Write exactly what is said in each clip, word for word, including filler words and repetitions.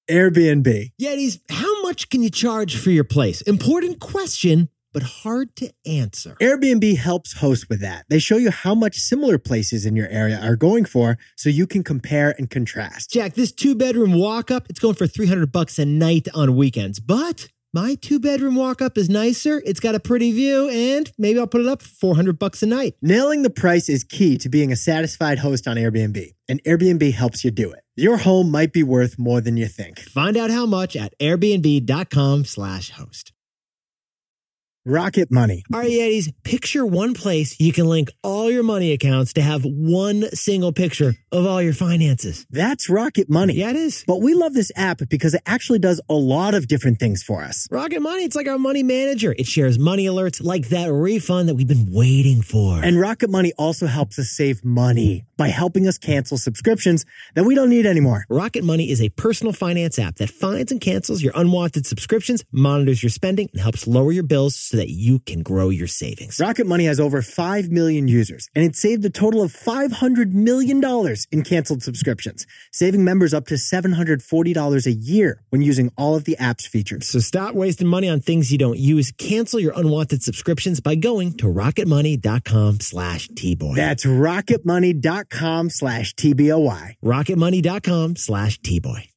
Airbnb. Yetis, how much can you charge for your place? Important question, but hard to answer. Airbnb helps host with that. They show you how much similar places in your area are going for so you can compare and contrast. Jack, this two-bedroom walk-up, it's going for three hundred bucks a night on weekends, but my two-bedroom walk-up is nicer, it's got a pretty view, and maybe I'll put it up for four hundred bucks a night. Nailing the price is key to being a satisfied host on Airbnb, and Airbnb helps you do it. Your home might be worth more than you think. Find out how much at airbnb.com slash host. Rocket Money. All right, Yetis, picture one place you can link all your money accounts to have one single picture of all your finances. That's Rocket Money. Yeah, it is. But we love this app because it actually does a lot of different things for us. Rocket Money, it's like our money manager. It shares money alerts like that refund that we've been waiting for. And Rocket Money also helps us save money by helping us cancel subscriptions that we don't need anymore. Rocket Money is a personal finance app that finds and cancels your unwanted subscriptions, monitors your spending, and helps lower your bills so that you can grow your savings. Rocket Money has over five million users, and it saved a total of five hundred million dollars in canceled subscriptions, saving members up to seven hundred forty dollars a year when using all of the app's features. So stop wasting money on things you don't use. Cancel your unwanted subscriptions by going to rocketmoney.com slash T-Boy. That's rocketmoney.com slash T B O Y. rocketmoney.com slash T-Boy.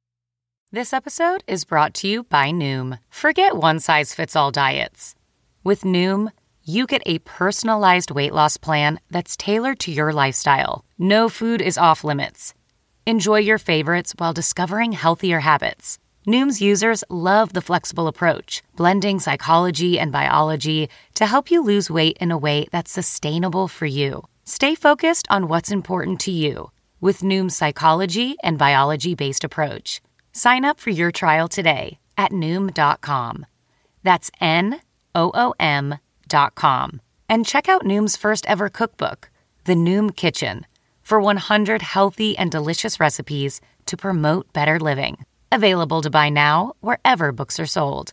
This episode is brought to you by Noom. Forget one-size-fits-all diets. With Noom, you get a personalized weight loss plan that's tailored to your lifestyle. No food is off limits. Enjoy your favorites while discovering healthier habits. Noom's users love the flexible approach, blending psychology and biology to help you lose weight in a way that's sustainable for you. Stay focused on what's important to you with Noom's psychology and biology-based approach. Sign up for your trial today at Noom dot com. That's N O O M dot com. And check out Noom's first ever cookbook, The Noom Kitchen, for one hundred healthy and delicious recipes to promote better living. Available to buy now wherever books are sold.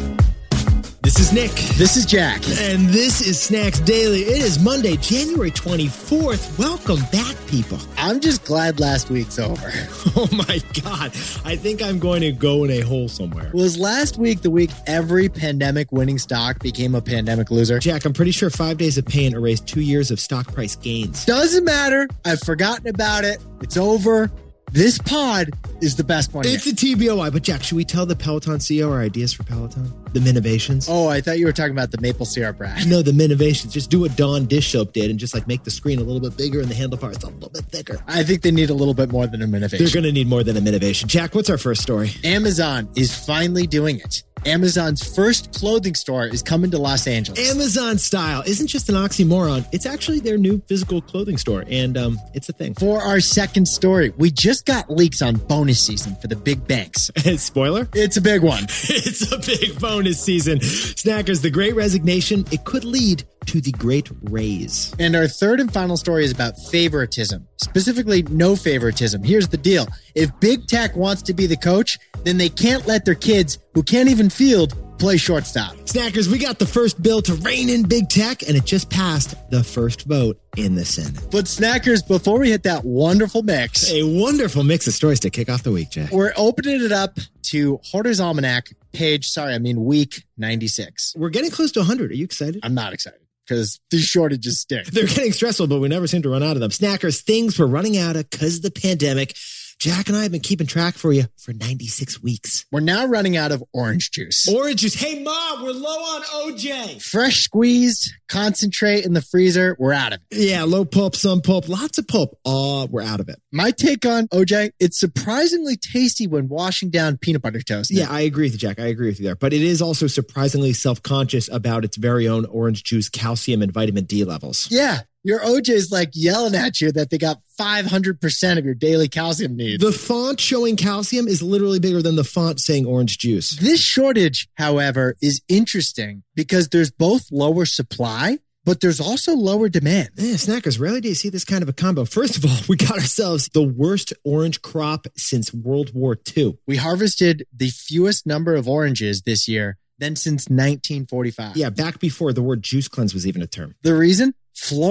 This is Nick. This is Jack. And this is Snacks Daily. It is Monday, January twenty-fourth. Welcome back, people. I'm just glad last week's over. Oh, my God. I think I'm going to go in a hole somewhere. Was last week the week every pandemic winning stock became a pandemic loser? Jack, I'm pretty sure five days of pain erased two years of stock price gains. Doesn't matter. I've forgotten about it. It's over. This pod is the best one It's yet. a T B O I, but Jack, should we tell the Peloton C E O our ideas for Peloton? The Minivations? Oh, I thought you were talking about the maple syrup brand. No, the Minivations. Just do what Dawn Dish Soap did and just like make the screen a little bit bigger and the handlebars a little bit thicker. I think they need a little bit more than a Minivation. They're going to need more than a Minivation. Jack, what's our first story? Amazon is finally doing it. Amazon's first clothing store is coming to Los Angeles. Amazon style isn't just an oxymoron. It's actually their new physical clothing store, and um, it's a thing. For our second story, we just got leaks on bonus season for the big banks. Spoiler? It's a big one. It's a big bonus season. Snackers, the Great Resignation, it could lead to the Great Raise. And our third and final story is about favoritism, specifically no favoritism. Here's the deal. If big tech wants to be the coach, then they can't let their kids, who can't even field, play shortstop. Snackers, we got the first bill to rein in big tech, and it just passed the first vote in the Senate. But Snackers, before we hit that wonderful mix, A wonderful mix of stories to kick off the week, Jack. we're opening it up to Hoarder's Almanac, page, sorry, I mean week ninety-six. We're getting close to one hundred. Are you excited? I'm not excited because these shortages stink. They're getting stressful, but we never seem to run out of them. Snackers, things we're running out of because of the pandemic. Jack and I have been keeping track for you for ninety-six weeks. We're now running out of orange juice. Orange juice. Hey, Mom, we're low on O J. Fresh squeezed, concentrate in the freezer, we're out of it. Yeah, low pulp, some pulp, lots of pulp. Uh, we're out of it. My take on O J, it's surprisingly tasty when washing down peanut butter toast. Yeah, I agree with you, Jack. I agree with you there. But it is also surprisingly self-conscious about its very own orange juice calcium and vitamin D levels. Yeah. Your O J's like yelling at you that they got five hundred percent of your daily calcium needs. The font showing calcium is literally bigger than the font saying orange juice. This shortage, however, is interesting because there's both lower supply, but there's also lower demand. Yeah, Snackers, rarely do you see this kind of a combo. First of all, we got ourselves the worst orange crop since World War Two. We harvested the fewest number of oranges this year than since nineteen forty-five. Yeah, back before the word juice cleanse was even a term. The reason? Florida.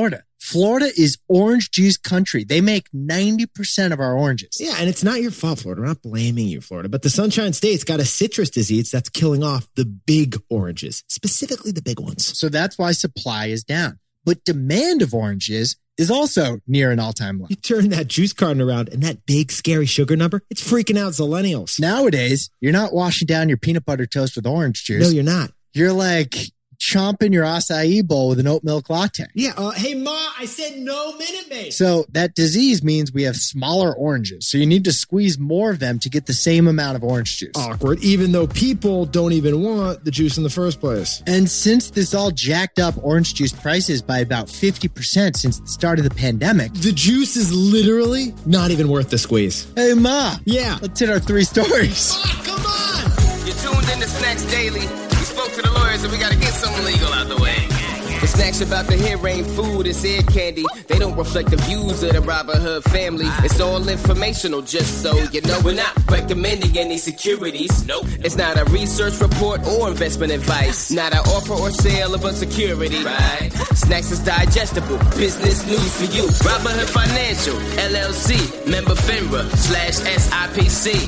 Florida is orange juice country. They make ninety percent of our oranges. Yeah, and it's not your fault, Florida. We're not blaming you, Florida. But the Sunshine State's got a citrus disease that's killing off the big oranges, specifically the big ones. So that's why supply is down. But demand of oranges is also near an all-time low. You turn that juice carton around and that big, scary sugar number, it's freaking out Zillennials. Nowadays, you're not washing down your peanut butter toast with orange juice. No, you're not. You're like chomping your acai bowl with an oat milk latte. Yeah. Uh, hey, Ma, I said no Minute Maid. So that disease means we have smaller oranges. So you need to squeeze more of them to get the same amount of orange juice. Awkward, even though people don't even want the juice in the first place. And since this all jacked up orange juice prices by about fifty percent since the start of the pandemic, the juice is literally not even worth the squeeze. Hey, Ma. Yeah. Let's hit our three stories. Oh, come on. You're tuned in to Snacks Daily. We spoke to the lawyers and we got to get something legal out the way. The snacks about to hear ain't food, it's ear candy. They don't reflect the views of the Robin Hood family. It's all informational, just so you know. We're not recommending any securities. Nope. It's not a research report or investment advice. Not an offer or sale of a security. Right. Snacks is digestible. Business news for you. Robin Hood Financial, L L C, member FINRA, slash S I P C.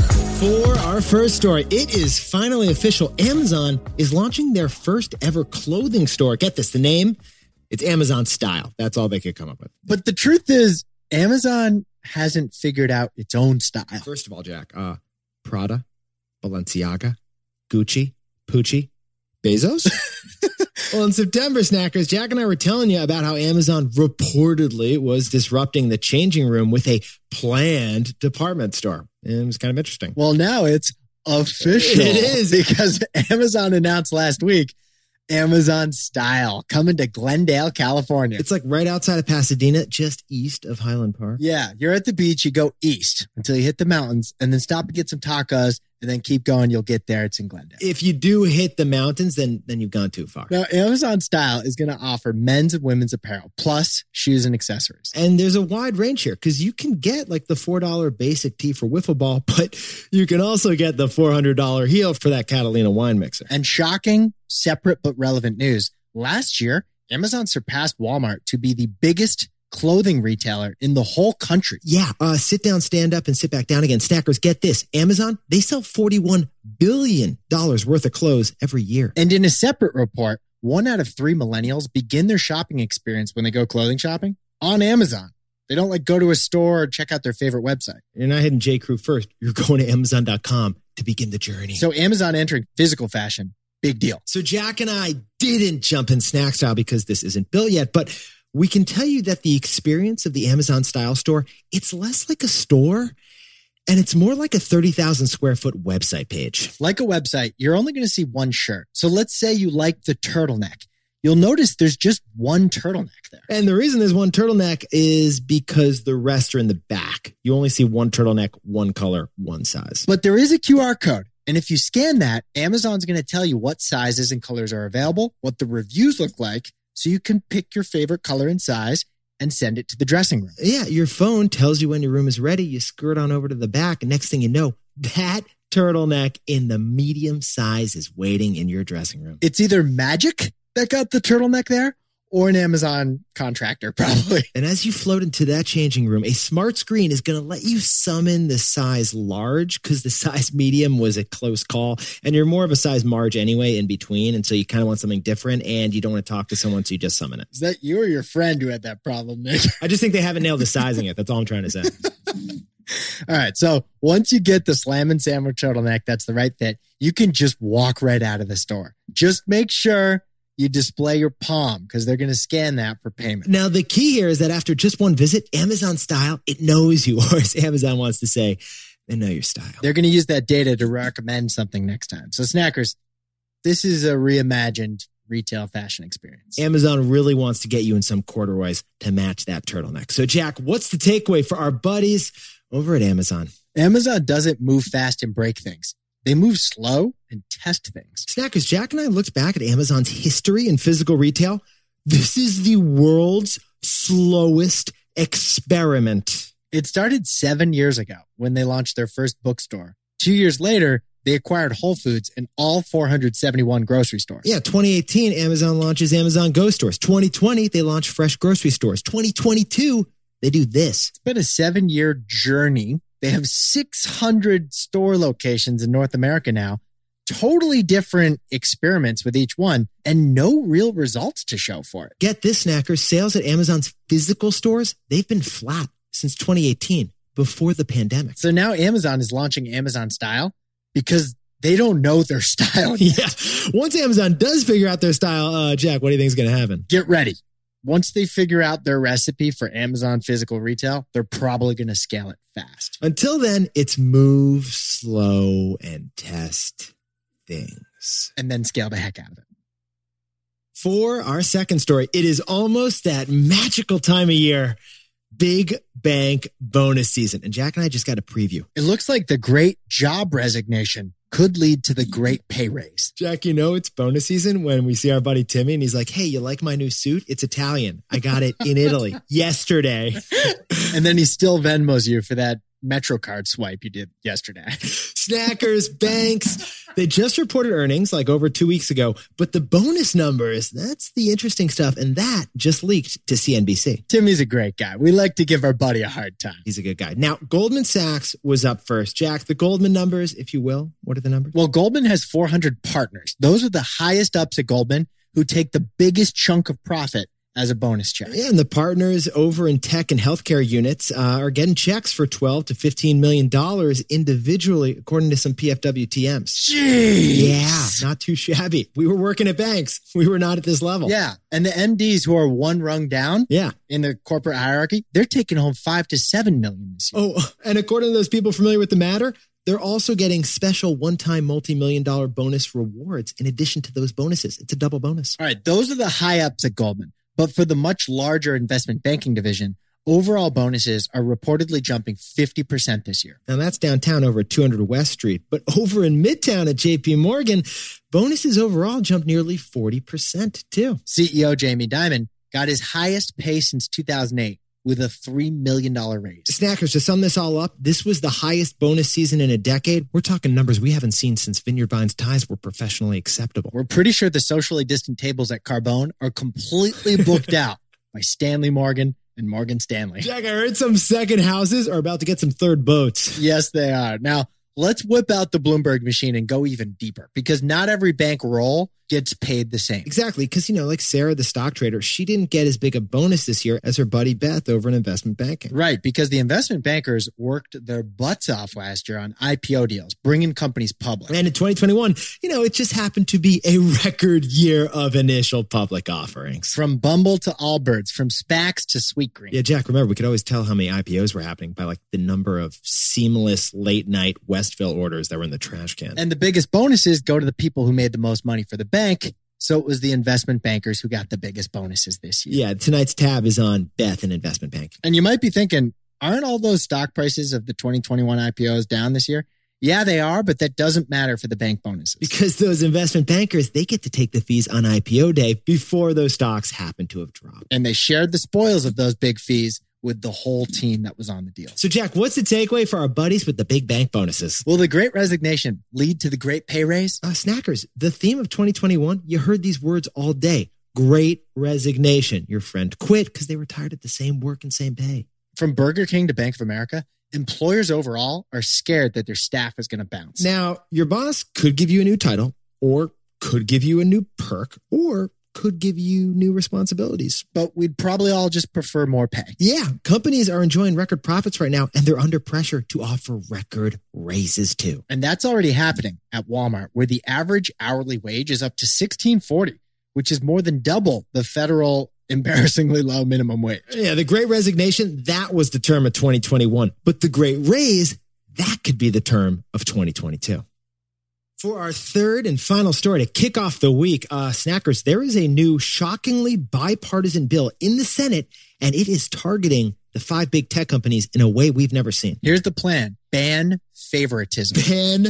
For our first story, it is finally official. Amazon is launching their first ever clothing store. Get this, the name, it's Amazon Style. That's all they could come up with. But the truth is, Amazon hasn't figured out its own style. First of all, Jack, uh, Prada, Balenciaga, Gucci, Pucci, Bezos? Well, in September, Snackers, Jack and I were telling you about how Amazon reportedly was disrupting the changing room with a planned department store. And it was kind of interesting. Well, now it's official. It is. Because Amazon announced last week, Amazon Style coming to Glendale, California. It's like right outside of Pasadena, just east of Highland Park. Yeah, you're at the beach, you go east until you hit the mountains and then stop and get some tacos and then keep going. You'll get there. It's in Glendale. If you do hit the mountains, then, then you've gone too far. Now, Amazon Style is going to offer men's and women's apparel, plus shoes and accessories. And there's a wide range here because you can get like the four dollar basic tee for wiffle ball, but you can also get the four hundred dollar heel for that Catalina wine mixer. And shocking, separate but relevant news. Last year, Amazon surpassed Walmart to be the biggest clothing retailer in the whole country. Yeah, uh, sit down, stand up, and sit back down again. Snackers, get this. Amazon, they sell forty-one billion dollars worth of clothes every year. And in a separate report, one out of three millennials begin their shopping experience when they go clothing shopping on Amazon. They don't like go to a store or check out their favorite website. You're not hitting J. Crew first. You're going to Amazon dot com to begin the journey. So Amazon entering physical fashion, big deal. So Jack and I didn't jump in snack style because this isn't built yet, but we can tell you that the experience of the Amazon Style store, it's less like a store and it's more like a thirty thousand square foot website page. Like a website, you're only going to see one shirt. So let's say you like the turtleneck. You'll notice there's just one turtleneck there. And the reason there's one turtleneck is because the rest are in the back. You only see one turtleneck, one color, one size. But there is a Q R code. And if you scan that, Amazon's going to tell you what sizes and colors are available, what the reviews look like, so you can pick your favorite color and size and send it to the dressing room. Yeah, your phone tells you when your room is ready. You skirt on over to the back, and next thing you know, that turtleneck in the medium size is waiting in your dressing room. It's either magic that got the turtleneck there or an Amazon contractor, probably. And as you float into that changing room, a smart screen is going to let you summon the size large because the size medium was a close call. And you're more of a size large anyway in between. And so you kind of want something different and you don't want to talk to someone, so you just summon it. Is that you or your friend who had that problem, Nick? I just think they haven't nailed the sizing yet. That's all I'm trying to say. All right. So once you get the Slam and Sandwich turtleneck, that's the right fit, you can just walk right out of the store. Just make sure you display your palm because they're going to scan that for payment. Now, the key here is that after just one visit, Amazon Style, it knows you, or as Amazon wants to say, they know your style. They're going to use that data to recommend something next time. So Snackers, this is a reimagined retail fashion experience. Amazon really wants to get you in some corduroys to match that turtleneck. So Jack, what's the takeaway for our buddies over at Amazon? Amazon doesn't move fast and break things. They move slow and test things. Snackers, Jack and I looked back at Amazon's history in physical retail. This is the world's slowest experiment. It started seven years ago when they launched their first bookstore. Two years later, they acquired Whole Foods and all four hundred seventy-one grocery stores. Yeah, twenty eighteen, Amazon launches Amazon Go stores. twenty twenty, they launch fresh grocery stores. twenty twenty-two, they do this. It's been a seven-year journey. They have six hundred store locations in North America now. Totally different experiments with each one and no real results to show for it. Get this, Snackers. Sales at Amazon's physical stores, they've been flat since twenty eighteen, before the pandemic. So now Amazon is launching Amazon Style because they don't know their style. Yeah. Once Amazon does figure out their style, uh, Jack, what do you think is going to happen? Get ready. Once they figure out their recipe for Amazon physical retail, they're probably going to scale it fast. Until then, it's move slow and test things. And then scale the heck out of it. For our second story, it is almost that magical time of year, big bank bonus season. And Jack and I just got a preview. It looks like the great job resignation could lead to the great pay raise. Jack, you know it's bonus season when we see our buddy Timmy and he's like, hey, you like my new suit? It's Italian. I got it in Italy yesterday. And then he still Venmos you for that MetroCard swipe you did yesterday. Snackers, banks, they just reported earnings like over two weeks ago, but the bonus numbers, that's the interesting stuff. And that just leaked to C N B C. Timmy's a great guy. We like to give our buddy a hard time. He's a good guy. Now, Goldman Sachs was up first. Jack, the Goldman numbers, if you will, what are the numbers? Well, Goldman has four hundred partners. Those are the highest ups at Goldman who take the biggest chunk of profit as a bonus check. Yeah, and the partners over in tech and healthcare units uh, are getting checks for twelve to fifteen million dollars individually, according to some P F W T Ms. Jeez. Yeah, not too shabby. We were working at banks. We were not at this level. Yeah, and the M Ds who are one rung down yeah. in the corporate hierarchy, they're taking home five to seven million this year. Oh, and according to those people familiar with the matter, they're also getting special one-time multi-million dollar bonus rewards in addition to those bonuses. It's a double bonus. All right, those are the high ups at Goldman. But for the much larger investment banking division, overall bonuses are reportedly jumping fifty percent this year. Now that's downtown over at two hundred West Street. But over in Midtown at J P Morgan, bonuses overall jumped nearly forty percent too. C E O Jamie Dimon got his highest pay since two thousand eight with a three million dollars raise. Snackers, to sum this all up, this was the highest bonus season in a decade. We're talking numbers we haven't seen since Vineyard Vine's ties were professionally acceptable. We're pretty sure the socially distant tables at Carbone are completely booked out by Stanley Morgan and Morgan Stanley. Jack, I heard some second houses are about to get some third boats. Yes, they are. Now, let's whip out the Bloomberg machine and go even deeper because not every bank roll gets paid the same. Exactly. Because, you know, like Sarah, the stock trader, she didn't get as big a bonus this year as her buddy Beth over in investment banking. Right. Because the investment bankers worked their butts off last year on I P O deals, bringing companies public. And in twenty twenty-one, you know, it just happened to be a record year of initial public offerings. From Bumble to Allbirds, from SPACs to Sweetgreen. Yeah, Jack, remember, we could always tell how many I P Os were happening by like the number of seamless late night Westville orders that were in the trash can. And the biggest bonuses go to the people who made the most money for the bank. So it was the investment bankers who got the biggest bonuses this year. Yeah, tonight's tab is on Beth in investment banking. And you might be thinking, aren't all those stock prices of the twenty twenty-one I P Os down this year? Yeah, they are, but that doesn't matter for the bank bonuses. Because those investment bankers, they get to take the fees on I P O day before those stocks happen to have dropped. And they shared the spoils of those big fees with the whole team that was on the deal. So, Jack, what's the takeaway for our buddies with the big bank bonuses? Will the great resignation lead to the great pay raise? Uh, snackers, the theme of twenty twenty-one, you heard these words all day. Great resignation. Your friend quit because they were tired of the same work and same pay. From Burger King to Bank of America, employers overall are scared that their staff is going to bounce. Now, your boss could give you a new title or could give you a new perk or could give you new responsibilities. But we'd probably all just prefer more pay. Yeah, companies are enjoying record profits right now, and they're under pressure to offer record raises too. And that's already happening at Walmart, where the average hourly wage is up to sixteen forty, which is more than double the federal embarrassingly low minimum wage. Yeah, the great resignation, that was the term of twenty twenty-one. But the great raise, that could be the term of twenty twenty-two. For our third and final story to kick off the week, uh, Snackers, there is a new shockingly bipartisan bill in the Senate, and it is targeting the five big tech companies in a way we've never seen. Here's the plan. Ban favoritism. Ban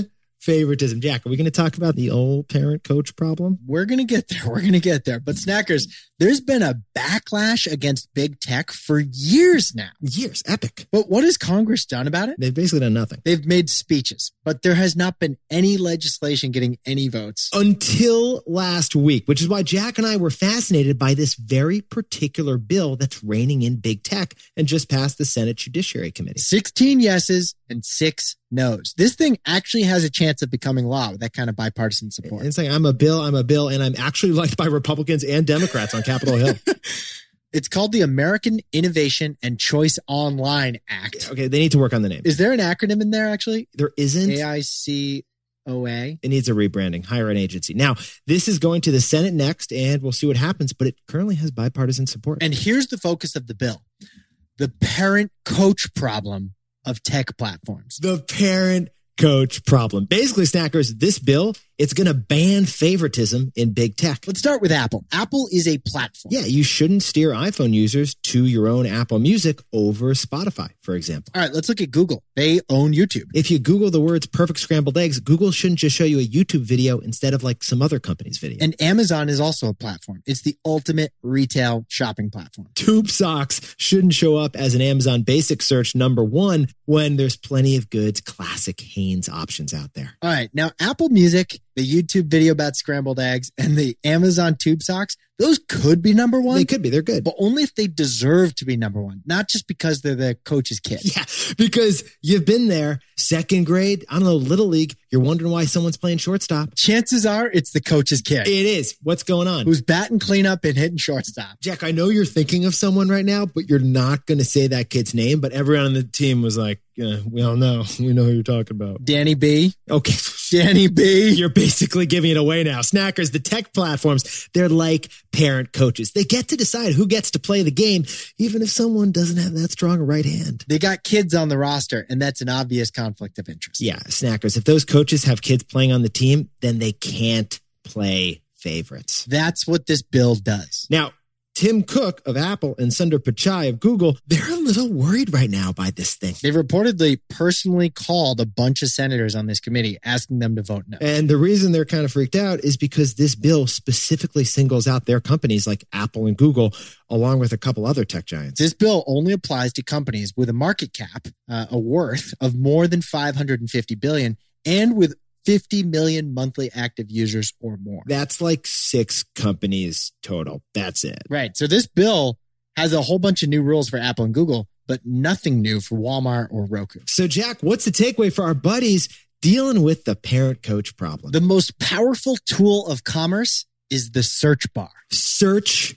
favoritism. Jack, are we going to talk about the old parent-coach problem? We're going to get there. We're going to get there. But Snackers, there's been a backlash against big tech for years now. Years. Epic. But what has Congress done about it? They've basically done nothing. They've made speeches, but there has not been any legislation getting any votes. Until last week, which is why Jack and I were fascinated by this very particular bill that's reining in big tech and just passed the Senate Judiciary Committee. sixteen yeses and six no's. This thing actually has a chance of becoming law with that kind of bipartisan support. It's like, I'm a bill, I'm a bill, and I'm actually liked by Republicans and Democrats on Capitol Hill. It's called the American Innovation and Choice Online Act. Okay, they need to work on the name. Is there an acronym in there, actually? There isn't. A I C O A? It needs a rebranding, hire an agency. Now, this is going to the Senate next, and we'll see what happens, but it currently has bipartisan support. And here's the focus of the bill. The parent-coach problem of tech platforms. The parent-coach problem. Basically, Snackers, this bill, it's going to ban favoritism in big tech. Let's start with Apple. Apple is a platform. Yeah, you shouldn't steer iPhone users to your own Apple Music over Spotify, for example. All right, let's look at Google. They own YouTube. If you Google the words perfect scrambled eggs, Google shouldn't just show you a YouTube video instead of like some other company's video. And Amazon is also a platform. It's the ultimate retail shopping platform. Tube socks shouldn't show up as an Amazon basic search number one when there's plenty of good classic Hanes options out there. All right, now Apple Music, the YouTube video about scrambled eggs, and the Amazon tube socks, those could be number one. They could be. They're good. But only if they deserve to be number one, not just because they're the coach's kid. Yeah, because you've been there, second grade, I don't know, Little League, you're wondering why someone's playing shortstop. Chances are it's the coach's kid. It is. What's going on? Who's batting cleanup and hitting shortstop. Jack, I know you're thinking of someone right now, but you're not going to say that kid's name. But everyone on the team was like, yeah, we all know. We know who you're talking about. Danny B. Okay. Danny B. You're basically giving it away now. Snackers, the tech platforms, they're like parent coaches. They get to decide who gets to play the game, even if someone doesn't have that strong a right hand. They got kids on the roster, and that's an obvious conflict of interest. Yeah, Snackers, if those coaches have kids playing on the team, then they can't play favorites. That's what this bill does. Now, Tim Cook of Apple and Sundar Pichai of Google, they're a little worried right now by this thing. They've reportedly personally called a bunch of senators on this committee asking them to vote no. And the reason they're kind of freaked out is because this bill specifically singles out their companies like Apple and Google, along with a couple other tech giants. This bill only applies to companies with a market cap, uh, a worth of more than five hundred fifty billion dollars and with fifty million monthly active users or more. That's like six companies total. That's it. Right. So this bill has a whole bunch of new rules for Apple and Google, but nothing new for Walmart or Roku. So, Jack, what's the takeaway for our buddies dealing with the parent-coach problem? The most powerful tool of commerce is the search bar. Search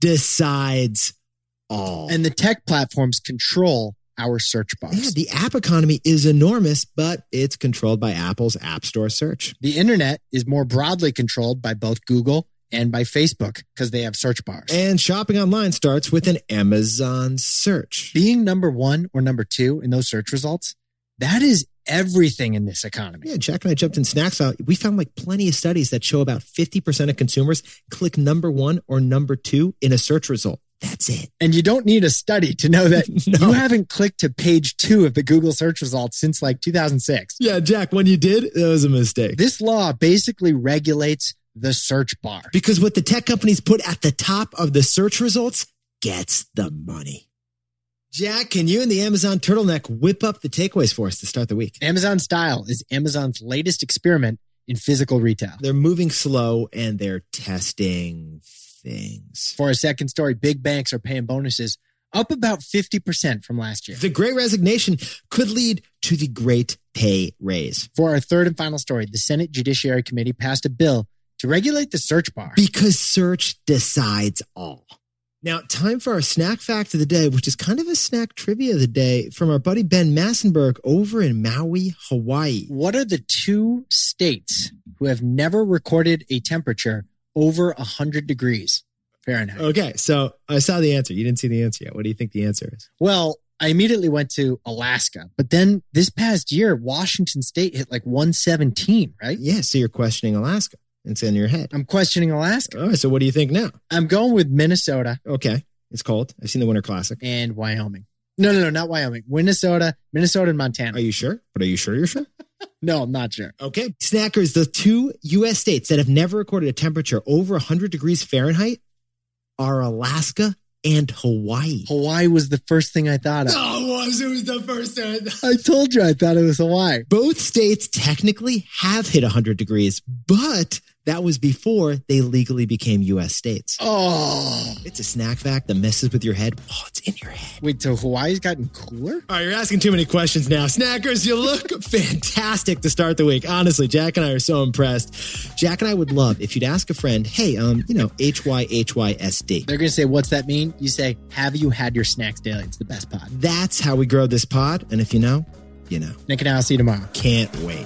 decides all. And the tech platforms control our search bars. Yeah, the app economy is enormous, but it's controlled by Apple's App Store search. The internet is more broadly controlled by both Google and by Facebook because they have search bars. And shopping online starts with an Amazon search. Being number one or number two in those search results, that is everything in this economy. Yeah, Jack and I jumped in Snacks Out. We found like plenty of studies that show about fifty percent of consumers click number one or number two in a search result. That's it. And you don't need a study to know that no. You haven't clicked to page two of the Google search results since like two thousand six. Yeah, Jack, when you did, it was a mistake. This law basically regulates the search bar. Because what the tech companies put at the top of the search results gets the money. Jack, can you and the Amazon turtleneck whip up the takeaways for us to start the week? Amazon Style is Amazon's latest experiment in physical retail. They're moving slow and they're testing things. For a second story, big banks are paying bonuses up about fifty percent from last year. The Great Resignation could lead to the Great Pay Raise. For our third and final story, the Senate Judiciary Committee passed a bill to regulate the search bar. Because search decides all. Now, time for our snack fact of the day, which is kind of a snack trivia of the day from our buddy Ben Massenberg over in Maui, Hawaii. What are the two states who have never recorded a temperature over one hundred degrees Fahrenheit? Okay, so I saw the answer. You didn't see the answer yet. What do you think the answer is? Well, I immediately went to Alaska, but then this past year, Washington State hit like one seventeen, right? Yeah, so you're questioning Alaska. It's in your head. I'm questioning Alaska. All right, so what do you think now? I'm going with Minnesota. Okay, it's cold. I've seen the Winter Classic. And Wyoming. No, no, no, not Wyoming. Minnesota, Minnesota and Montana. Are you sure? But are you sure you're sure? No, I'm not sure. Okay. Snackers, the two U S states that have never recorded a temperature over one hundred degrees Fahrenheit are Alaska and Hawaii. Hawaii was the first thing I thought of. Oh, it was. It was the first thing. I told you I thought it was Hawaii. Both states technically have hit one hundred degrees, but that was before they legally became U S states. Oh. It's a snack fact that messes with your head. Oh, it's in your head. Wait, so Hawaii's gotten cooler? All right, you're asking too many questions now. Snackers, you look fantastic to start the week. Honestly, Jack and I are so impressed. Jack and I would love if you'd ask a friend, hey, um, you know, H Y H Y S D. They're going to say, what's that mean? You say, have you had your Snacks Daily? It's the best pod. That's how we grow this pod. And if you know, you know. Nick and I will see you tomorrow. Can't wait.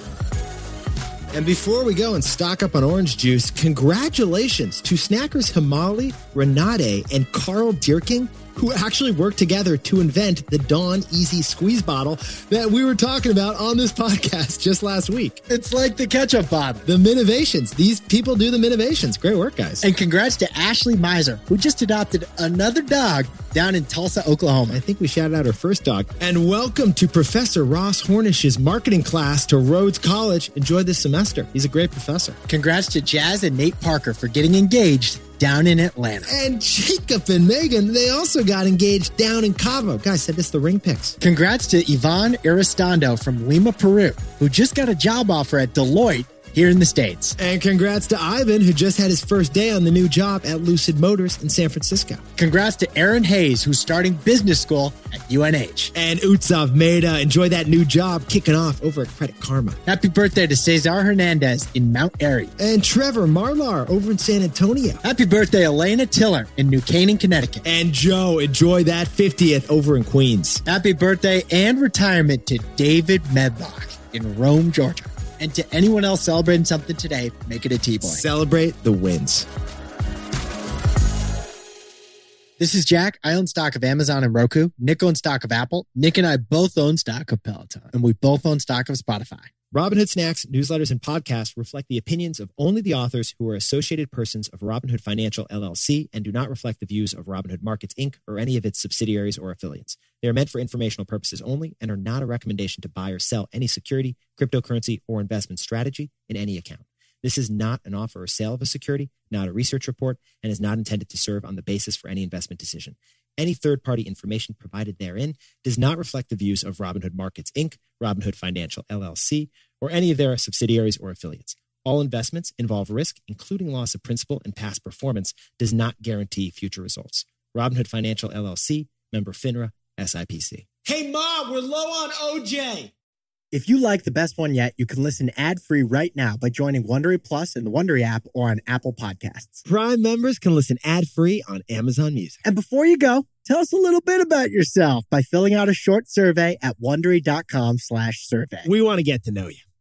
And before we go and stock up on orange juice, congratulations to Snackers Himali, Renate, and Carl Dierking, who actually worked together to invent the Dawn Easy Squeeze bottle that we were talking about on this podcast just last week. It's like the ketchup bottle. The Minovations. These people do the Minovations. Great work, guys. And congrats to Ashley Miser, who just adopted another dog down in Tulsa, Oklahoma. I think we shouted out her first dog. And welcome to Professor Ross Hornish's marketing class to Rhodes College. Enjoy this semester. He's a great professor. Congrats to Jazz and Nate Parker for getting engaged down in Atlanta. And Jacob and Megan, they also got engaged down in Cabo. Guys, send us the ring pics. Congrats to Yvonne Aristondo from Lima, Peru, who just got a job offer at Deloitte here in the States. And congrats to Ivan, who just had his first day on the new job at Lucid Motors in San Francisco. Congrats to Aaron Hayes, who's starting business school at U N H. And Utsav Meda, enjoy that new job kicking off over at Credit Karma. Happy birthday to Cesar Hernandez in Mount Airy. And Trevor Marlar over in San Antonio. Happy birthday, Elena Tiller in New Canaan, Connecticut. And Joe, enjoy that fiftieth over in Queens. Happy birthday and retirement to David Medlock in Rome, Georgia. And to anyone else celebrating something today, make it a T-boy. Celebrate the wins. This is Jack. I own stock of Amazon and Roku. Nick owns stock of Apple. Nick and I both own stock of Peloton. And we both own stock of Spotify. Robinhood Snacks, newsletters, and podcasts reflect the opinions of only the authors who are associated persons of Robinhood Financial, L L C, and do not reflect the views of Robinhood Markets, Incorporated, or any of its subsidiaries or affiliates. They are meant for informational purposes only and are not a recommendation to buy or sell any security, cryptocurrency, or investment strategy in any account. This is not an offer or sale of a security, not a research report, and is not intended to serve on the basis for any investment decision. Any third-party information provided therein does not reflect the views of Robinhood Markets, Incorporated, Robinhood Financial, L L C, or any of their subsidiaries or affiliates. All investments involve risk, including loss of principal and past performance, does not guarantee future results. Robinhood Financial, L L C, member FINRA, S I P C. Hey, Mom, we're low on O J. If you like The Best One Yet, you can listen ad-free right now by joining Wondery Plus in the Wondery app or on Apple Podcasts. Prime members can listen ad-free on Amazon Music. And before you go, tell us a little bit about yourself by filling out a short survey at Wondery.com slash survey. We want to get to know you.